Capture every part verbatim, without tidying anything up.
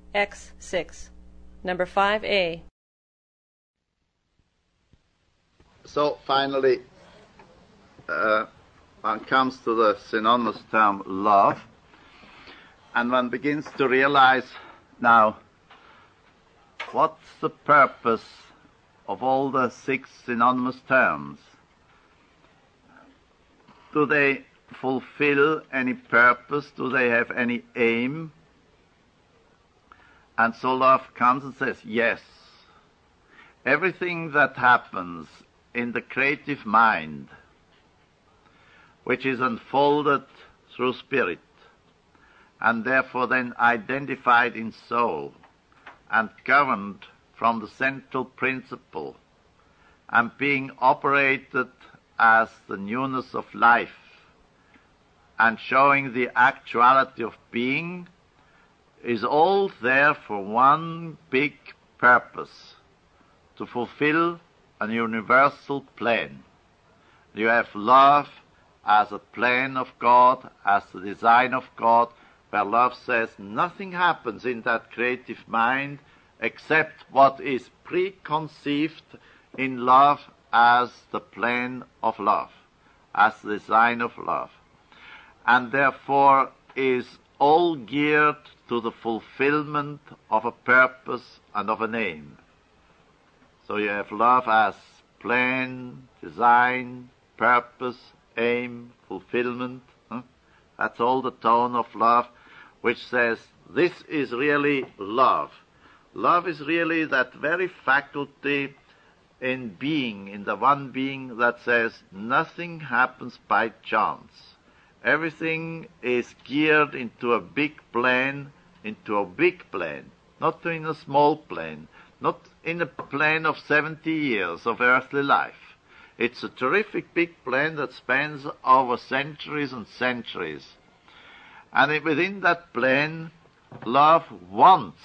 X six. Number five A. So finally, uh, one comes to the synonymous term love, and one begins to realize now what's the purpose of all the six synonymous terms. Do they fulfill any purpose? Do they have any aim? And so love comes and says, yes. Everything that happens in the creative mind, which is unfolded through spirit, and therefore then identified in soul, and governed from the central principle, and being operated as the newness of life, and showing the actuality of being, is all there for one big purpose, to fulfill a universal plan. You have love as a plan of God, as the design of God, where love says nothing happens in that creative mind except what is preconceived in love as the plan of love, as the design of love, and therefore is all geared to the fulfillment of a purpose and of an aim. So you have love as plan, design, purpose, aim, fulfillment. Huh? That's all the tone of love, which says this is really love. Love is really that very faculty in being, in the one being that says nothing happens by chance. Everything is geared into a big plan, into a big plan, not in a small plan, not in a plan of seventy years of earthly life. It's a terrific big plan that spans over centuries and centuries. And within that plan, love wants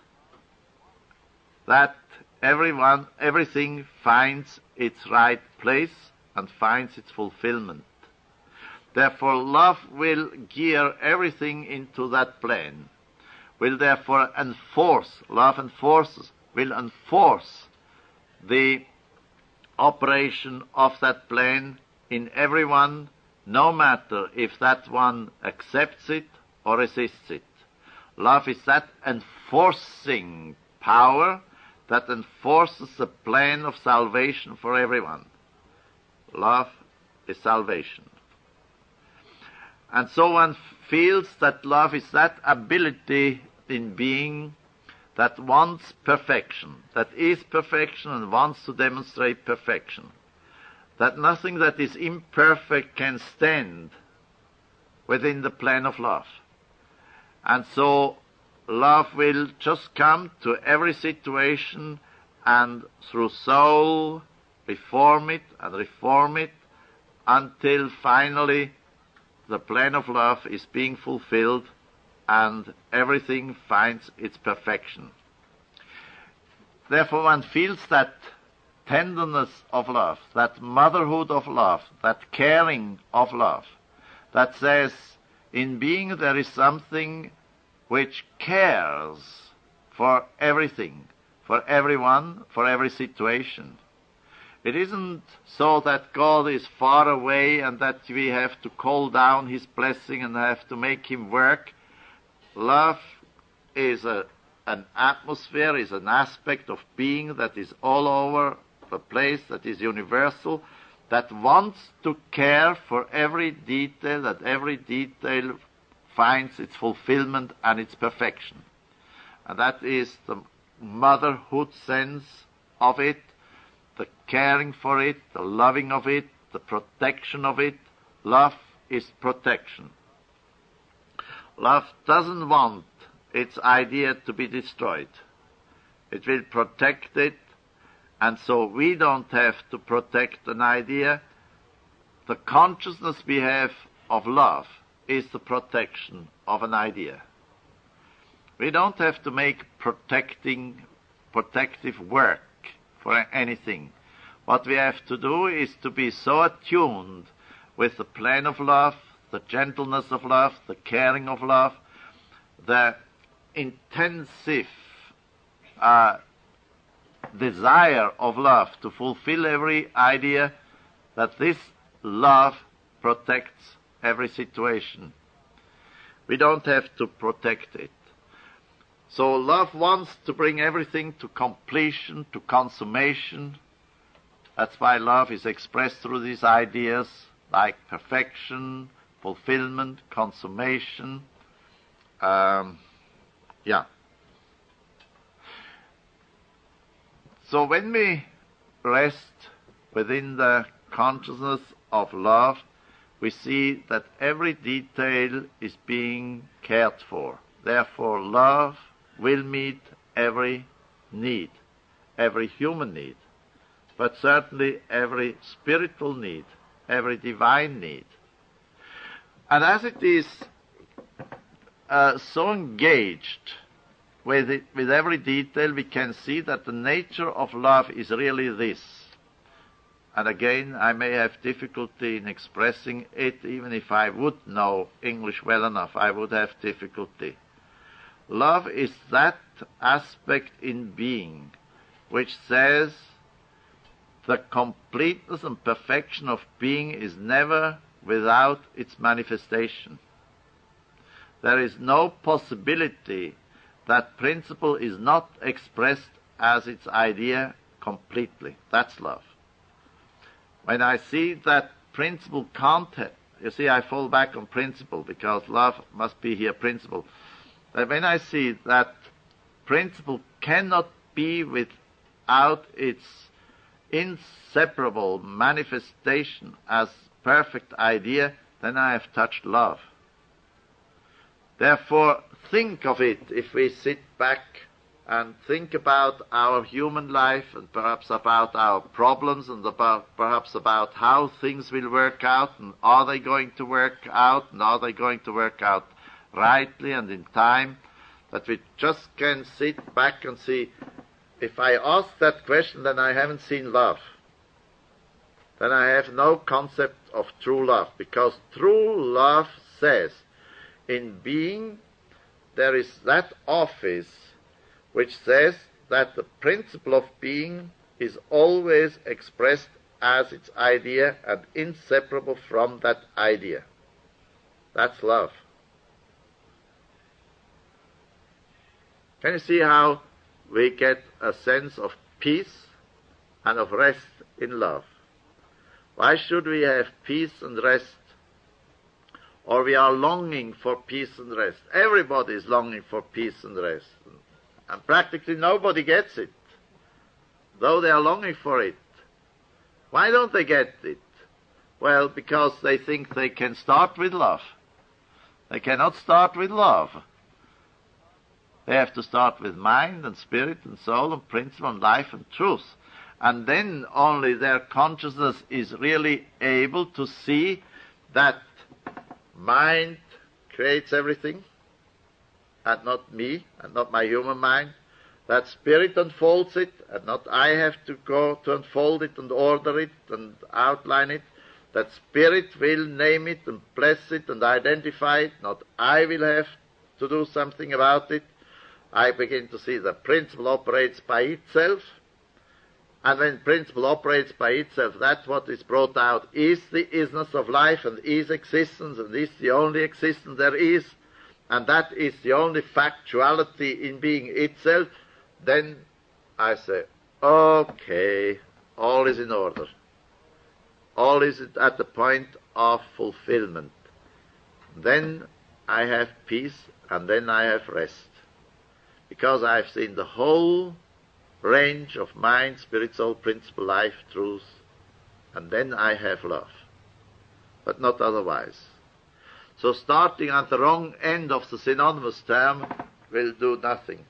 that everyone, everything finds its right place and finds its fulfillment. Therefore, love will gear everything into that plan, will therefore enforce, love enforces, will enforce the operation of that plan in everyone, no matter if that one accepts it or resists it. Love is that enforcing power that enforces the plan of salvation for everyone. Love is salvation. And so one feels that love is that ability in being that wants perfection, that is perfection and wants to demonstrate perfection, that nothing that is imperfect can stand within the plan of love. And so love will just come to every situation and through soul reform it and reform it until finally the plan of love is being fulfilled and everything finds its perfection. Therefore one feels that tenderness of love, that motherhood of love, that caring of love, that says in being there is something which cares for everything, for everyone, for every situation. It isn't so that God is far away and that we have to call down His blessing and have to make Him work. Love is a, an atmosphere, is an aspect of being that is all over the place, that is universal, that wants to care for every detail, that every detail finds its fulfillment and its perfection. And that is the motherhood sense of it, the caring for it, the loving of it, the protection of it. Love is protection. Love doesn't want its idea to be destroyed. It will protect it, and so we don't have to protect an idea. The consciousness we have of love is the protection of an idea. We don't have to make protecting, protective work for anything. What we have to do is to be so attuned with the plan of love, the gentleness of love, the caring of love, the intensive uh, desire of love to fulfill every idea, that this love protects every situation. We don't have to protect it. So love wants to bring everything to completion, to consummation. That's why love is expressed through these ideas like perfection, fulfillment, consummation. Um, yeah. So when we rest within the consciousness of love, we see that every detail is being cared for. Therefore, love will meet every need, every human need, but certainly every spiritual need, every divine need. And as it is uh, so engaged with it, with every detail, we can see that the nature of love is really this. And again, I may have difficulty in expressing it, even if I would know English well enough, I would have difficulty. Love is that aspect in being which says the completeness and perfection of being is never without its manifestation. There is no possibility that principle is not expressed as its idea completely. That's love. When I see that principle can't have, you see, I fall back on principle because love must be here principle. But when I see that principle cannot be without its inseparable manifestation as perfect idea, then I have touched love. Therefore, think of it if we sit back and think about our human life and perhaps about our problems and about perhaps about how things will work out and are they going to work out and are they going to work out rightly and in time, that we just can sit back and see, if I ask that question, then I haven't seen love. Then I have no concept of true love, because true love says, in being there is that office which says that the principle of being is always expressed as its idea and inseparable from that idea. That's love. Can you see how we get a sense of peace and of rest in love? Why should we have peace and rest? Or we are longing for peace and rest. Everybody is longing for peace and rest. And practically nobody gets it, though they are longing for it. Why don't they get it? Well, because they think they can start with love. They cannot start with love. They have to start with mind and spirit and soul and principle and life and truth. And then only their consciousness is really able to see that mind creates everything, and not me, and not my human mind. That spirit unfolds it, and not I have to go to unfold it and order it and outline it. That spirit will name it and bless it and identify it, not I will have to do something about it. I begin to see the principle operates by itself, and when principle operates by itself, that what is brought out is the isness of life and is existence and is the only existence there is, and that is the only factuality in being itself. Then I say, okay, all is in order. All is at the point of fulfillment. Then I have peace, and then I have rest. Because I've seen the whole range of mind, spirit, soul, principle, life, truth, and then I have love, but not otherwise. So starting at the wrong end of the synonymous term will do nothing.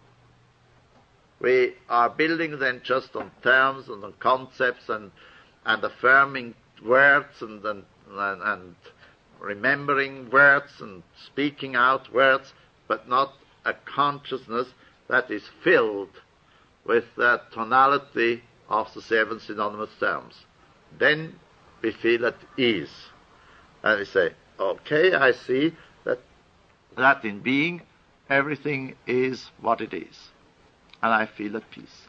We are building then just on terms and on concepts and, and affirming words and, and, and, and remembering words and speaking out words, but not a consciousness that is filled with the tonality of the seven synonymous terms. Then we feel at ease. And we say, okay, I see that, that in being everything is what it is, and I feel at peace.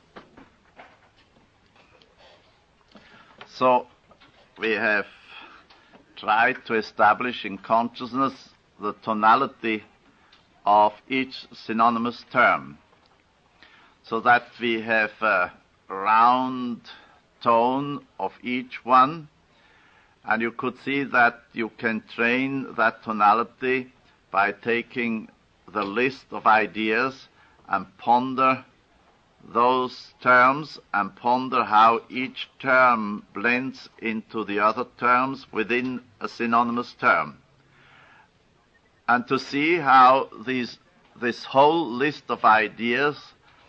So we have tried to establish in consciousness the tonality of each synonymous term, so that we have a round tone of each one, and you could see that you can train that tonality by taking the list of ideas and ponder those terms and ponder how each term blends into the other terms within a synonymous term. And to see how these, this whole list of ideas,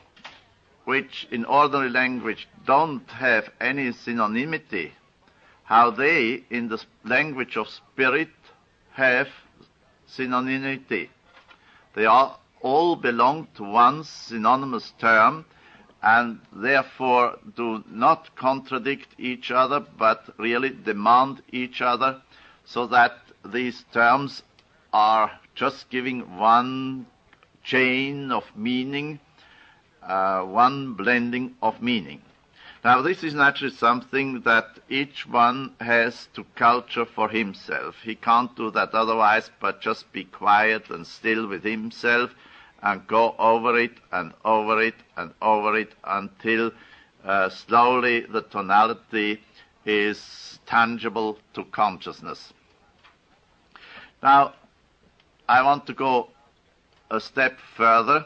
which in ordinary language don't have any synonymity, how they, in the language of spirit, have synonymity. They are, all belong to one synonymous term, and therefore do not contradict each other, but really demand each other, so that these terms are just giving one chain of meaning, uh, one blending of meaning. Now, this is naturally something that each one has to culture for himself. He can't do that otherwise, but just be quiet and still with himself and go over it and over it and over it until uh, slowly the tonality is tangible to consciousness. Now, I want to go a step further,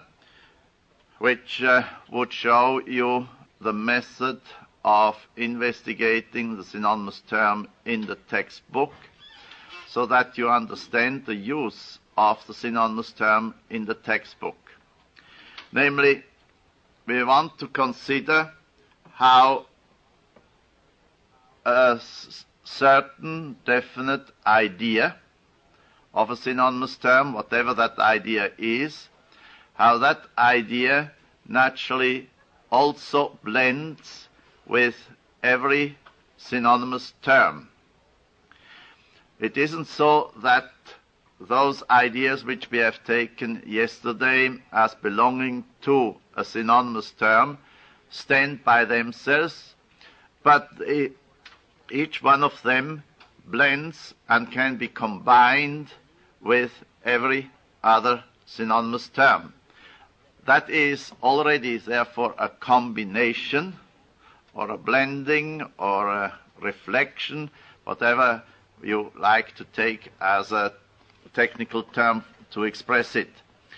which uh, would show you the method of investigating the synonymous term in the textbook, so that you understand the use of the synonymous term in the textbook. Namely, we want to consider how a s- certain definite idea of a synonymous term, whatever that idea is, how that idea naturally also blends with every synonymous term. It isn't so that those ideas which we have taken yesterday as belonging to a synonymous term stand by themselves, but each one of them blends and can be combined with every other synonymous term. That is already, therefore, a combination or a blending or a reflection, whatever you like to take as a technical term to express it.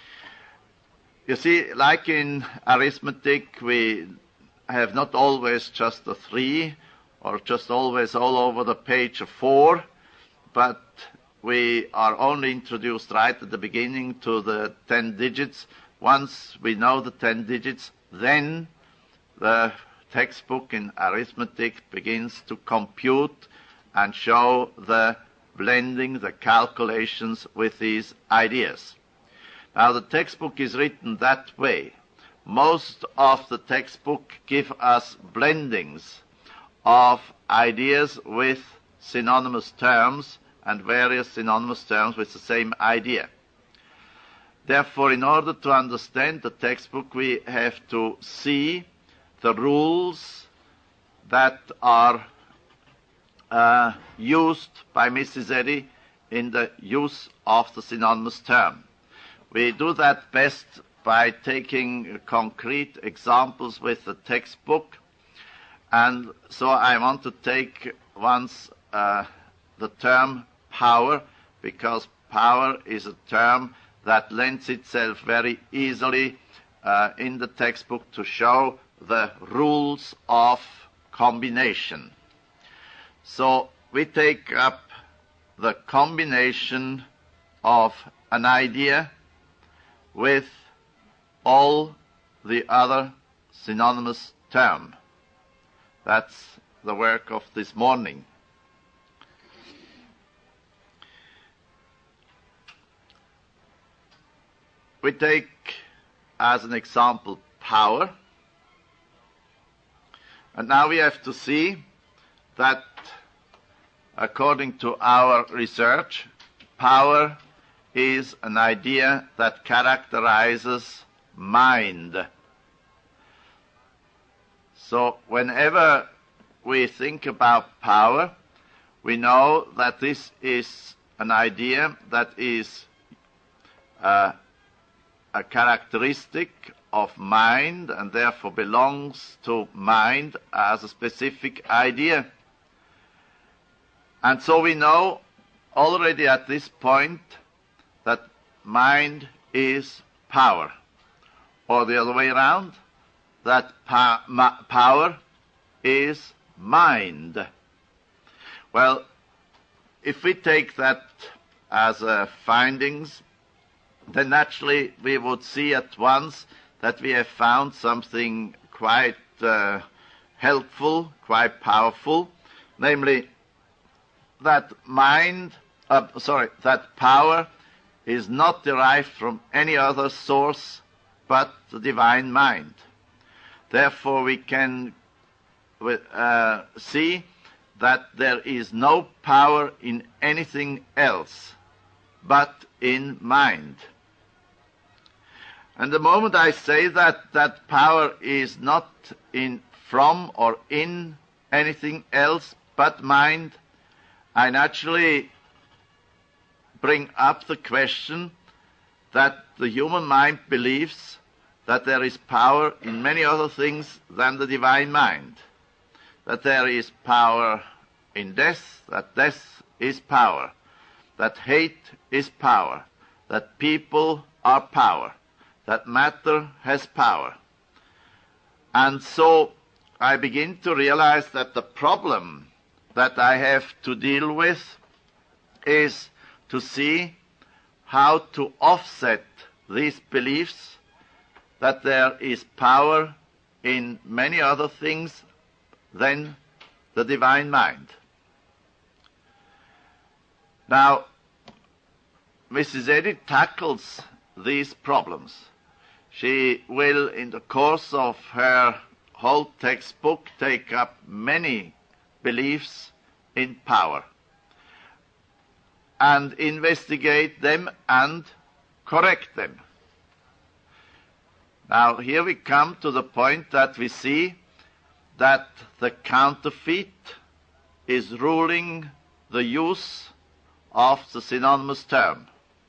You see, like in arithmetic, we have not always just a three or just always all over the page a four, but we are only introduced right at the beginning to the ten digits. Once we know the ten digits, then the textbook in arithmetic begins to compute and show the blending, the calculations with these ideas. Now, the textbook is written that way. Most of the textbook give us blendings of ideas with synonymous terms and various synonymous terms with the same idea. Therefore, in order to understand the textbook, we have to see the rules that are uh, used by Missus Eddy in the use of the synonymous term. We do that best by taking concrete examples with the textbook. And so I want to take once uh, the term power, because power is a term that lends itself very easily uh, in the textbook to show the rules of combination. So we take up the combination of an idea with all the other synonymous terms. That's the work of this morning. We take as an example power. And now we have to see that according to our research, power is an idea that characterizes mind. So whenever we think about power, we know that this is an idea that is uh, a characteristic of mind and therefore belongs to mind as a specific idea. And so we know already at this point that mind is power, or the other way around, that pa- ma- power is mind. Well, if we take that as uh, findings, then naturally we would see at once that we have found something quite uh, helpful, quite powerful, namely that mind, uh, sorry, that power is not derived from any other source but the divine mind. Therefore we can uh, see that there is no power in anything else but in mind. And the moment I say that that power is not in from or in anything else but mind, I naturally bring up the question that the human mind believes that there is power in many other things than the divine mind, that there is power in death, that death is power, that hate is power, that people are power, that matter has power. And so I begin to realize that the problem that I have to deal with is to see how to offset these beliefs that there is power in many other things than the divine mind. Now, Missus Eddy tackles these problems. She will, in the course of her whole textbook, take up many beliefs in power and investigate them and correct them. Now, here we come to the point that we see that the counterfeit is ruling the use of the synonymous term.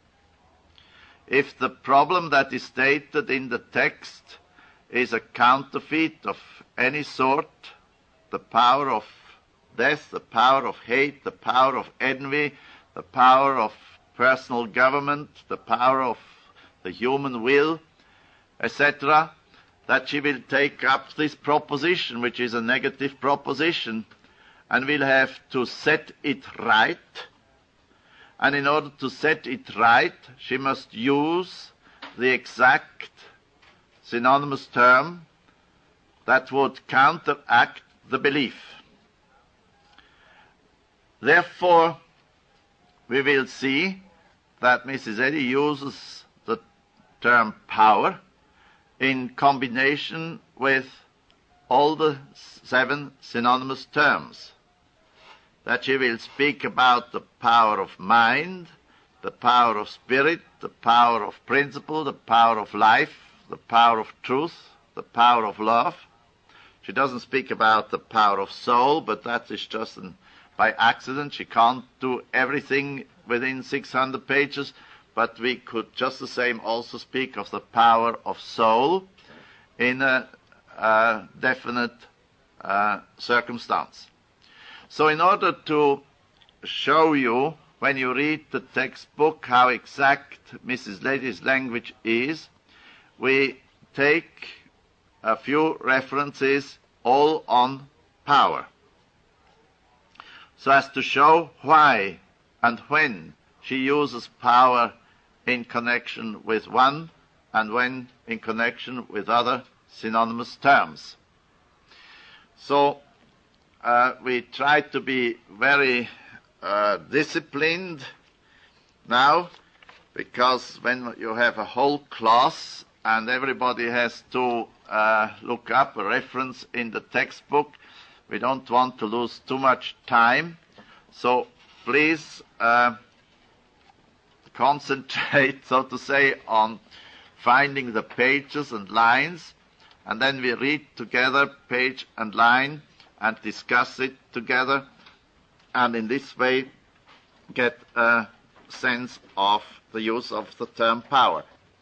If the problem that is stated in the text is a counterfeit of any sort, the power of death, the power of hate, the power of envy, the power of personal government, the power of the human will, et cetera, that she will take up this proposition, which is a negative proposition, and will have to set it right. And in order to set it right, she must use the exact synonymous term that would counteract the belief. Therefore, we will see that Missus Eddy uses the term power in combination with all the seven synonymous terms. That she will speak about the power of mind, the power of spirit, the power of principle, the power of life, the power of truth, the power of love. She doesn't speak about the power of soul, but that is just an, by accident. She can't do everything within six hundred pages, but we could just the same also speak of the power of soul in a, a definite uh, circumstance. So in order to show you, when you read the textbook, how exact Missus Eddy's language is, we take a few references all on power, so as to show why and when she uses power in connection with one and when in connection with other synonymous terms. So uh, we try to be very uh, disciplined now, because when you have a whole class and everybody has to uh, look up a reference in the textbook, we don't want to lose too much time. So please uh, concentrate, so to say, on finding the pages and lines, and then we read together page and line and discuss it together, and in this way get a sense of the use of the term power.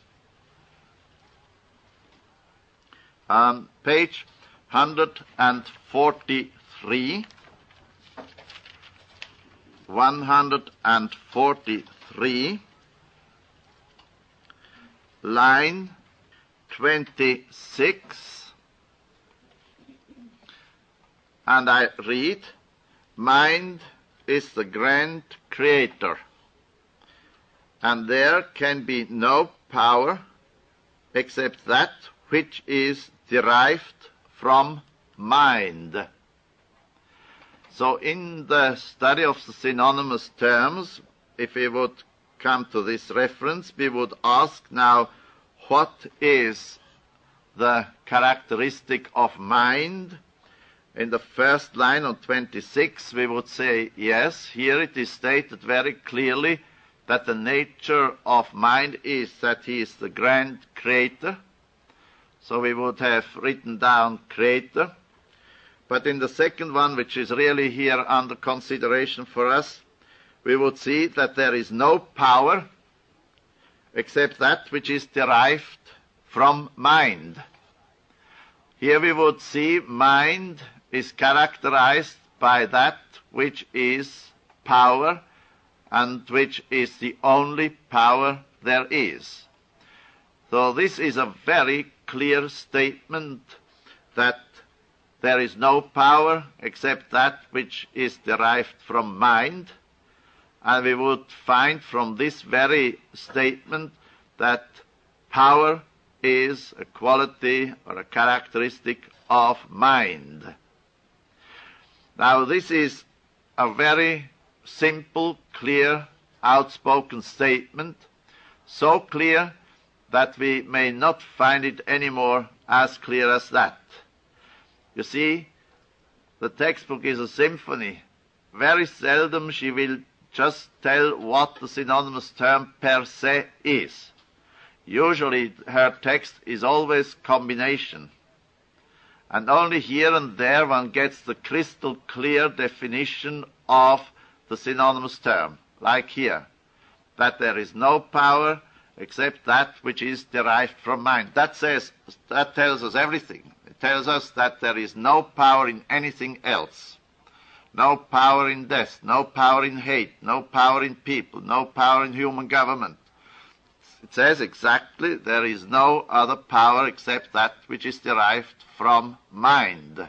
Um, page one hundred forty-three. one hundred forty-three, line twenty-six, and I read, mind is the grand creator, and there can be no power except that which is derived from mind. So in the study of the synonymous terms, if we would come to this reference, we would ask now, what is the characteristic of mind? In the first line on twenty-six, we would say, yes, here it is stated very clearly that the nature of mind is that he is the grand creator. So we would have written down creator. But in the second one, which is really here under consideration for us, we would see that there is no power except that which is derived from mind. Here we would see mind is characterized by that which is power and which is the only power there is. So this is a very clear statement that there is no power except that which is derived from mind, and we would find from this very statement that power is a quality or a characteristic of mind. Now this is a very simple, clear, outspoken statement, so clear that we may not find it any more as clear as that. You see, the textbook is a symphony. Very seldom she will just tell what the synonymous term per se is. Usually her text is always combination. And only here and there one gets the crystal clear definition of the synonymous term, like here, that there is no power except that which is derived from mind. That says, that tells us everything. It tells us that there is no power in anything else. No power in death, no power in hate, no power in people, no power in human government. It says exactly there is no other power except that which is derived from mind.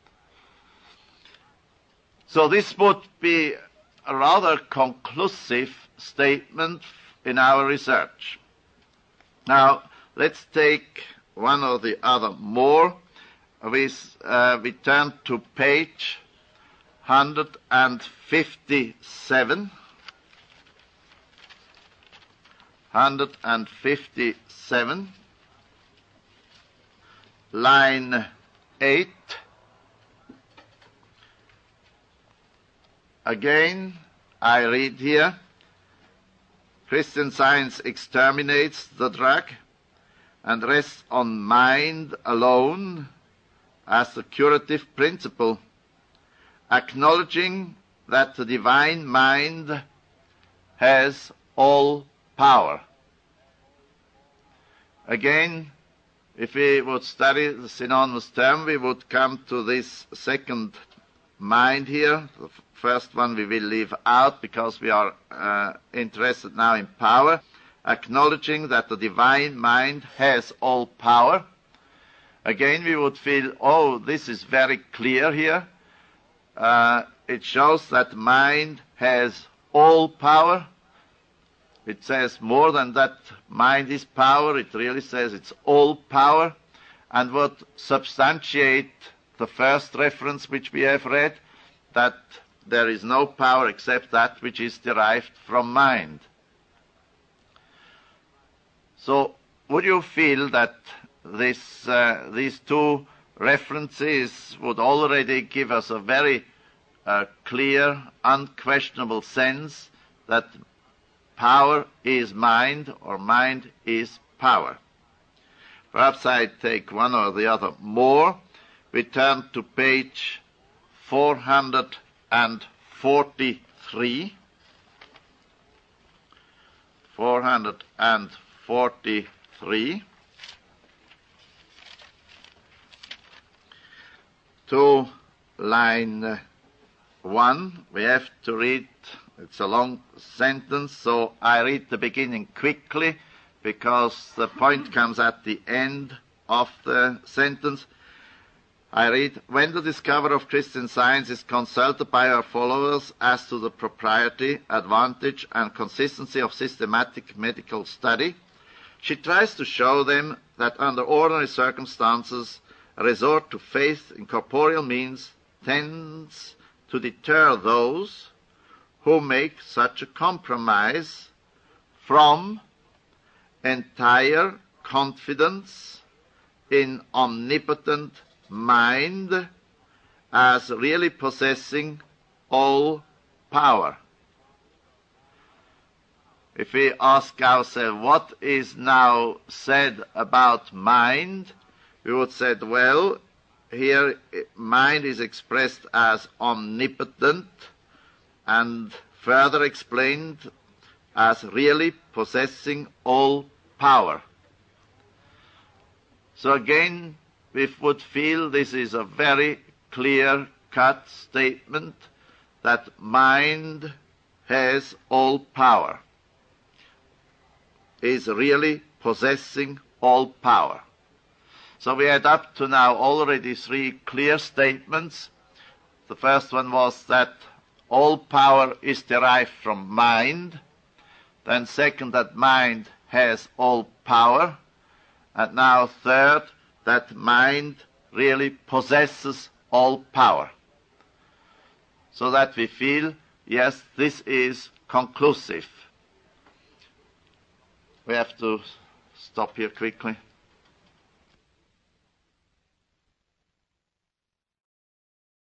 So this would be a rather conclusive statement in our research. Now, let's take one or the other more. We, uh, we turn to page one hundred fifty-seven. one hundred fifty-seven, line eight. Again, I read here, Christian Science exterminates the drug and rests on mind alone as the curative principle, acknowledging that the divine mind has all power. Again, if we would study the synonymous term, we would come to this second mind here. The first one we will leave out because we are uh, interested now in power, acknowledging that the divine mind has all power. Again, we would feel, oh, this is very clear here. Uh, it shows that mind has all power. It says more than that mind is power. It really says it's all power. And what substantiate the first reference which we have read, that there is no power except that which is derived from mind. So would you feel that this, uh, these two references would already give us a very uh, clear, unquestionable sense that power is mind, or mind is power. Perhaps I take one or the other more. We turn to page four hundred forty-three. four hundred forty-three. To line one, we have to read, it's a long sentence, so I read the beginning quickly because the point comes at the end of the sentence. I read, when the discoverer of Christian Science is consulted by her followers as to the propriety, advantage, and consistency of systematic medical study, she tries to show them that under ordinary circumstances, a resort to faith in corporeal means tends to deter those who make such a compromise from entire confidence in omnipotent mind as really possessing all power. If we ask ourselves what is now said about mind, we would say, well, here mind is expressed as omnipotent and further explained as really possessing all power. So again, we would feel this is a very clear-cut statement that mind has all power, is really possessing all power. So we had up to now already three clear statements. The first one was that all power is derived from mind. Then second, that mind has all power. And now third, that mind really possesses all power. So that we feel, yes, this is conclusive. We have to stop here quickly.